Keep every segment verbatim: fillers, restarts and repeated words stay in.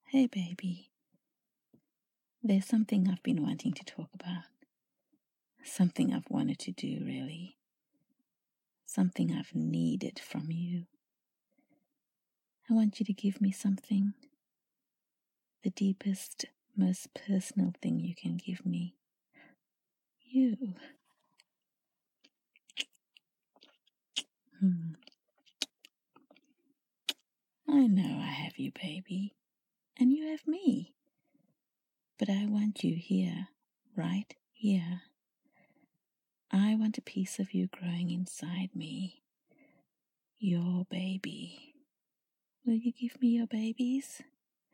Hey baby, there's something I've been wanting to talk about. Something I've wanted to do, really. Something I've needed from you. I want you to give me something. The deepest, most personal thing you can give me. You. Hmm. I know I have you, baby. And you have me. But I want you here, right here. I want a piece of you growing inside me. Your baby. Will you give me your babies?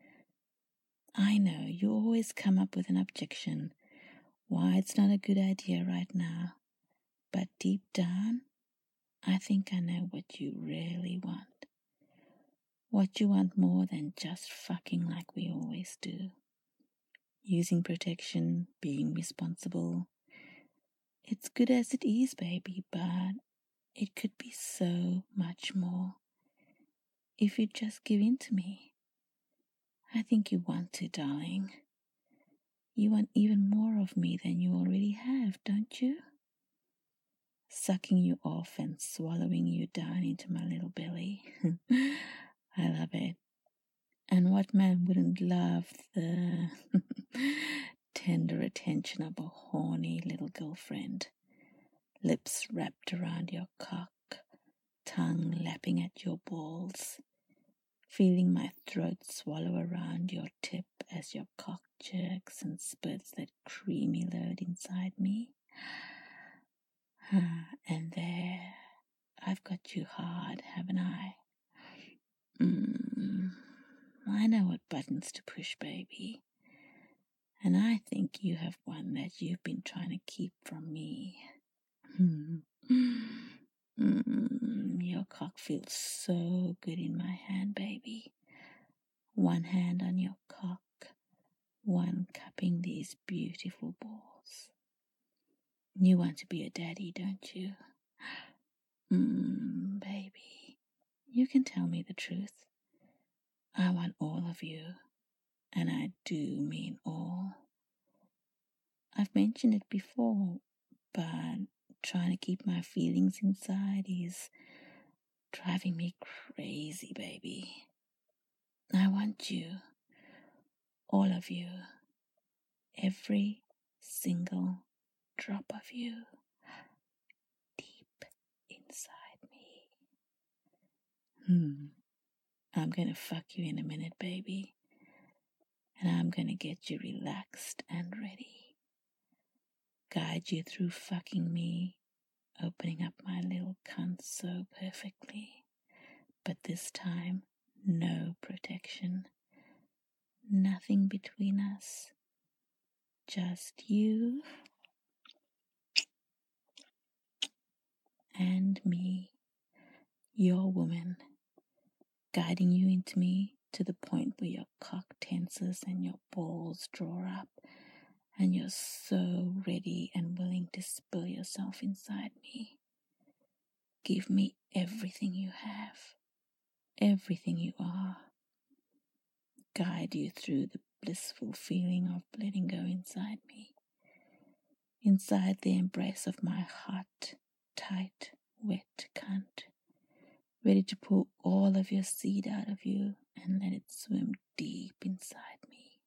I know you always come up with an objection why it's not a good idea right now. But deep down, I think I know what you really want. What you want more than just fucking like we always do. Using protection, being responsible. It's good as it is, baby, but it could be so much more. If you just give in to me. I think you want to, darling. You want even more of me than you already have, don't you? Sucking you off and swallowing you down into my little belly. I love it. And what man wouldn't love the tender attention of a horny little girlfriend? Lips wrapped around your cock, tongue lapping at your balls, feeling my throat swallow around your tip as your cock jerks and spurts that creamy load inside me. Ah, and there, I've got you hard, haven't I? Mm, I know what buttons to push, baby. And I think you have one that you've been trying to keep from me. Mm, your cock feels so good in my hand, baby. One hand on your cock, one cupping these beautiful balls. You want to be a daddy, don't you? Mm, baby, you can tell me the truth. I want all of you, and I do mean all. I've mentioned it before, but trying to keep my feelings inside is driving me crazy, baby. I want you, all of you, every single drop of you, deep inside me. Hmm. I'm gonna fuck you in a minute, baby. And I'm gonna get you relaxed and ready. Guide you through fucking me, opening up my little cunt so perfectly. But this time, no protection. Nothing between us. Just you and me, your woman, guiding you into me to the point where your cock tenses and your balls draw up and you're so ready and willing to spill yourself inside me. Give me everything you have, everything you are. Guide you through the blissful feeling of letting go inside me. Inside the embrace of my hot, tight, wet cunt. Ready to pull all of your seed out of you and let it swim deep inside me.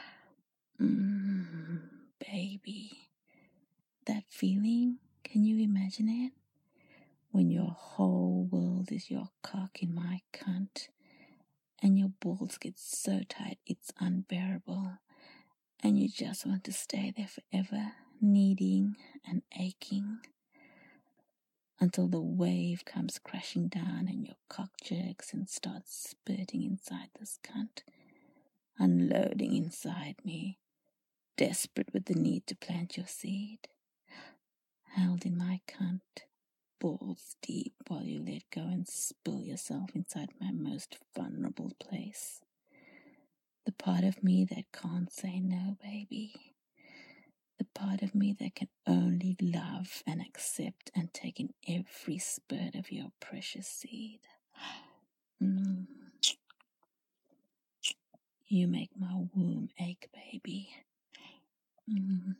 Mmm, baby. That feeling, can you imagine it? When your whole world is your cock in my cunt and your balls get so tight it's unbearable and you just want to stay there forever, needing and aching until the wave comes crashing down and your cock jerks and starts spurting inside this cunt, unloading inside me, desperate with the need to plant your seed. Held in my cunt, balls deep while you let go and spill yourself inside my most vulnerable place. The part of me that can't say no, baby. The part of me that can only love and accept and take in every spurt of your precious seed. Mm. You make my womb ache, baby. Mm.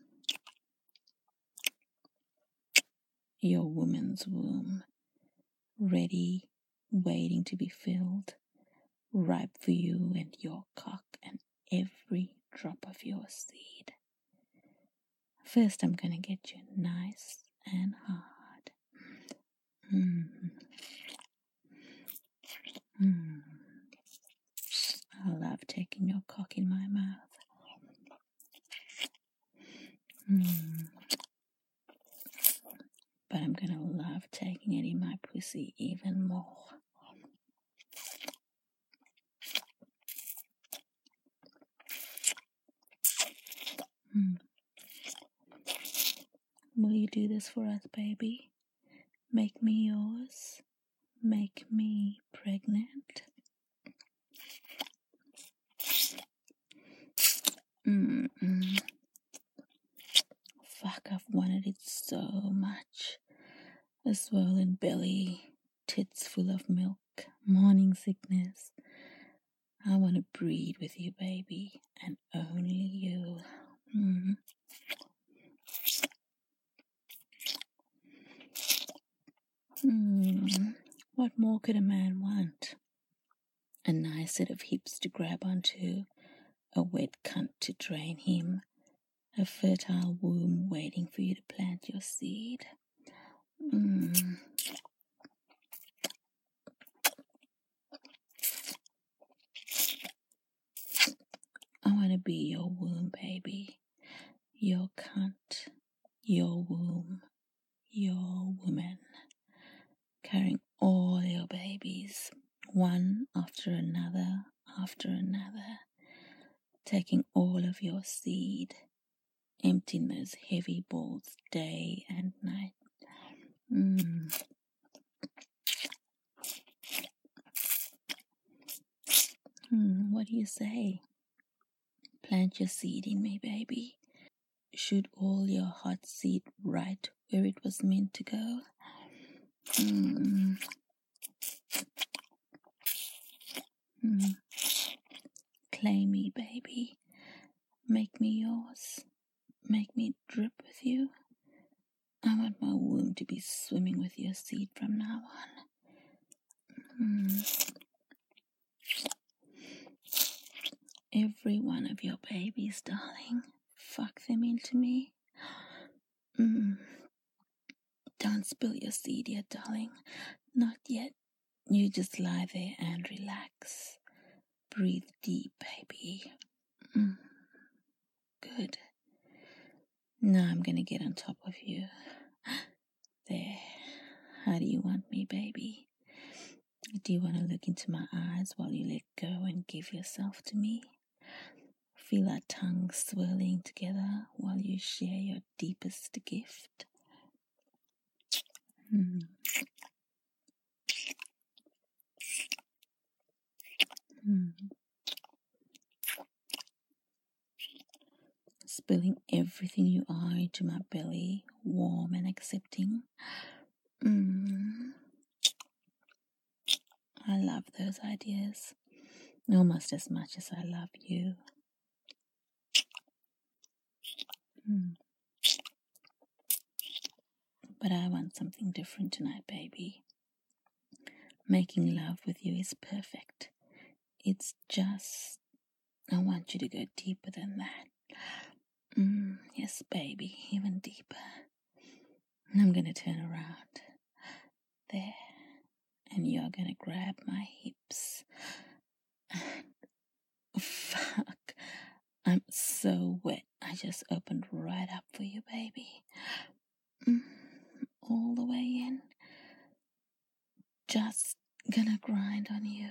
Your woman's womb, ready, waiting to be filled, ripe for you and your cock and every drop of your seed. First, I'm gonna get you nice and hard. Mm. Mm. I love taking your cock in my mouth. Mm. But I'm gonna love taking it in my pussy even more. Mm. Will you do this for us, baby? Make me yours. Make me pregnant. Mm-mm. Fuck, I've wanted it so much. A swollen belly, tits full of milk, morning sickness. I want to breed with you, baby, and only you. Mm. Mm. What more could a man want? A nice set of hips to grab onto, a wet cunt to drain him, a fertile womb waiting for you to plant your seed. Mm. I want to be your womb, baby. Your cunt, your womb, your woman. Carrying all your babies, one after another, after another. Taking all of your seed, emptying those heavy balls day and night. Mm. Mm, what do you say? Plant your seed in me, baby. Shoot all your hot seed right where it was meant to go. Mm. Mm. Claim me, baby. Make me yours. Make me drip with you. I want my womb to be swimming with your seed from now on. Mm. Every one of your babies, darling. Fuck them into me. Mm. Don't spill your seed yet, darling. Not yet. You just lie there and relax. Breathe deep, baby. Mm. Good. Now I'm gonna get on top of you. There. How do you want me, baby? Do you want to look into my eyes while you let go and give yourself to me? Feel our tongues swirling together while you share your deepest gift. Mm. Mm. Spilling everything you are into my belly, warm and accepting. Mm. I love those ideas, almost as much as I love you. Mm. But I want something different tonight, baby. Making love with you is perfect. It's just, I want you to go deeper than that. Mm, yes, baby, even deeper. And I'm going to turn around. There. And you're going to grab my hips. Fuck. I'm so wet. I just opened right up for you, baby. Mm, all the way in. Just gonna grind on you.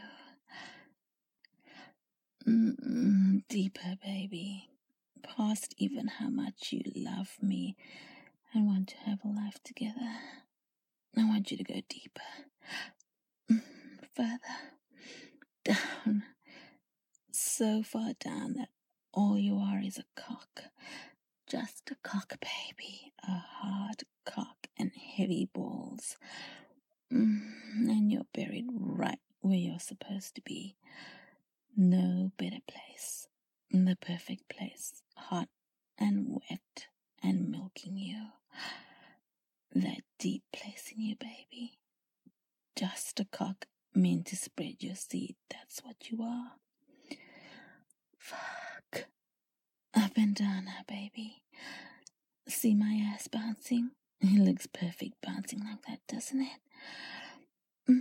Mm-mm, deeper, baby. Past even how much you love me and want to have a life together. I want you to go deeper. Mm, further. Down. So far down that all you are is a cock. Just a cock, baby. A hard cock and heavy balls. Mm, and you're buried right where you're supposed to be. No better place. the perfect place, hot and wet and milking you. That deep place in you, baby. Just a cock meant to spread your seed, that's what you are. Fuck. Up and down now, baby. See my ass bouncing? It looks perfect bouncing like that, doesn't it? Mm.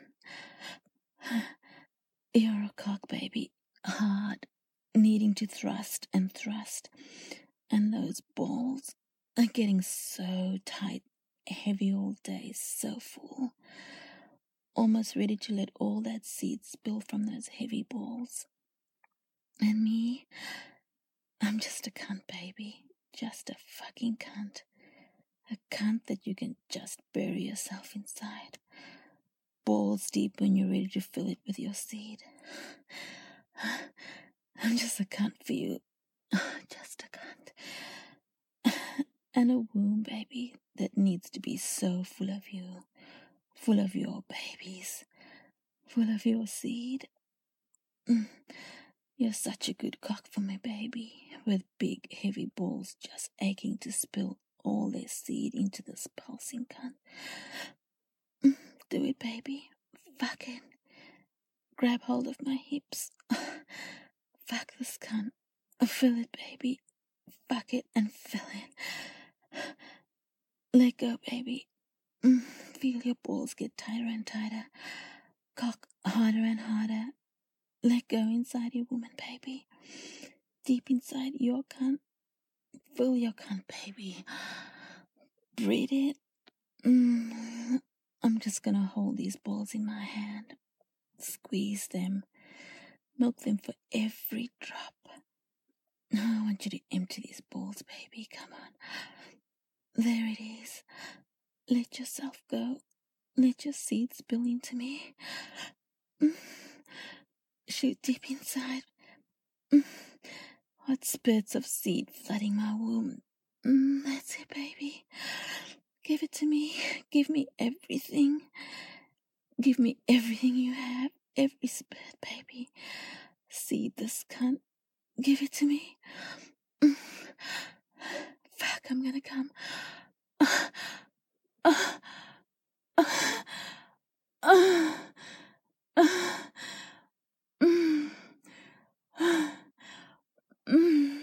You're a cock, baby. Hard, needing to thrust and thrust. And those balls are getting so tight, heavy all day, so full. Almost ready to let all that seed spill from those heavy balls. And me, I'm just a cunt, baby. Just a fucking cunt. A cunt that you can just bury yourself inside. Balls deep when you're ready to fill it with your seed. I'm just a cunt for you. Just a cunt. And a womb, baby, that needs to be so full of you. Full of your babies. Full of your seed. You're such a good cock for me, baby. With big, heavy balls just aching to spill all their seed into this pulsing cunt. Do it, baby. Fuck it. Grab hold of my hips. Fuck this cunt. Fill it, baby. Fuck it and fill it. Let go, baby. Feel your balls get tighter and tighter. Cock harder and harder. Let go inside your woman, baby. Deep inside your cunt. Fill your cunt, baby. Breathe it. Mm. I'm just gonna hold these balls in my hand. Squeeze them. Milk them for every drop. I want you to empty these balls, baby. Come on. There it is. Let yourself go. Let your seed spill into me. Mm. Shoot deep inside. Mm. Hot spurts of seed flooding my womb. Mm. That's it, baby. Give it to me. Give me everything. Give me everything you have. Every spurt, baby. Seed this cunt. Give it to me. Mm. Fuck, I'm gonna come. Uh, uh, uh, uh, uh, mm, uh, mm,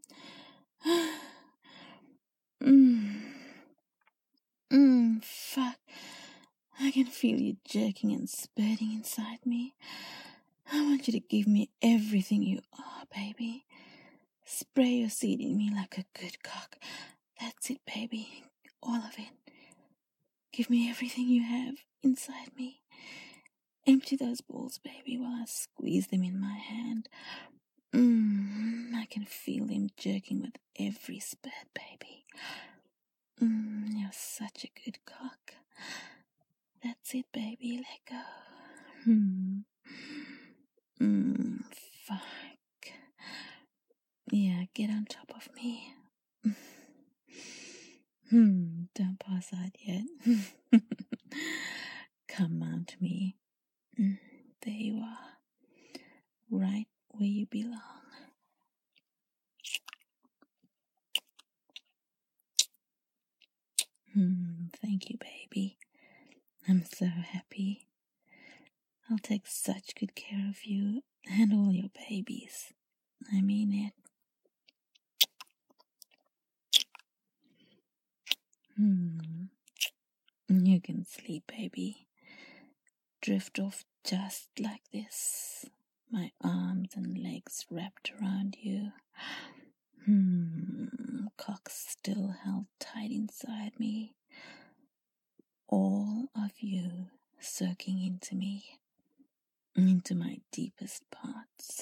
mm, mm, fuck. I can feel you jerking and spurting inside me. I want you to give me everything you are, baby. Spray your seed in me like a good cock. That's it, baby. All of it. Give me everything you have inside me. Empty those balls, baby, while I squeeze them in my hand. Mm, I can feel them jerking with every spurt, baby. Mm, you're such a good cock. That's it, baby. Let go. Hmm. Mm, fuck. Yeah, get on top of me. Hmm, don't pass out yet. Come on to me. Mm, there you are. Right where you belong. Hmm, thank you, baby. I'm so happy. I'll take such good care of you and all your babies. I mean it. Hmm. You can sleep, baby. Drift off just like this. My arms and legs wrapped around you. Hmm. Cock still held tight inside me. All of you soaking into me, into my deepest parts.